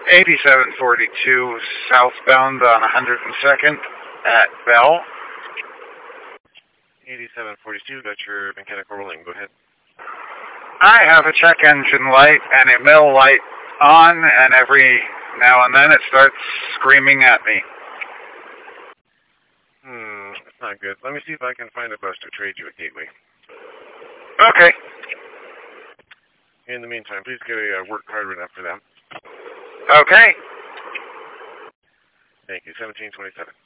8742 southbound on 102nd at Bell. 8742, got your mechanical rolling. Go ahead. I have a check engine light and a mill light on, and every now and then it starts screaming at me. That's not good. Let me see if I can find a bus to trade you at Gateway. Okay. In the meantime, please get a work card written up for them. Okay. Thank you. 1727.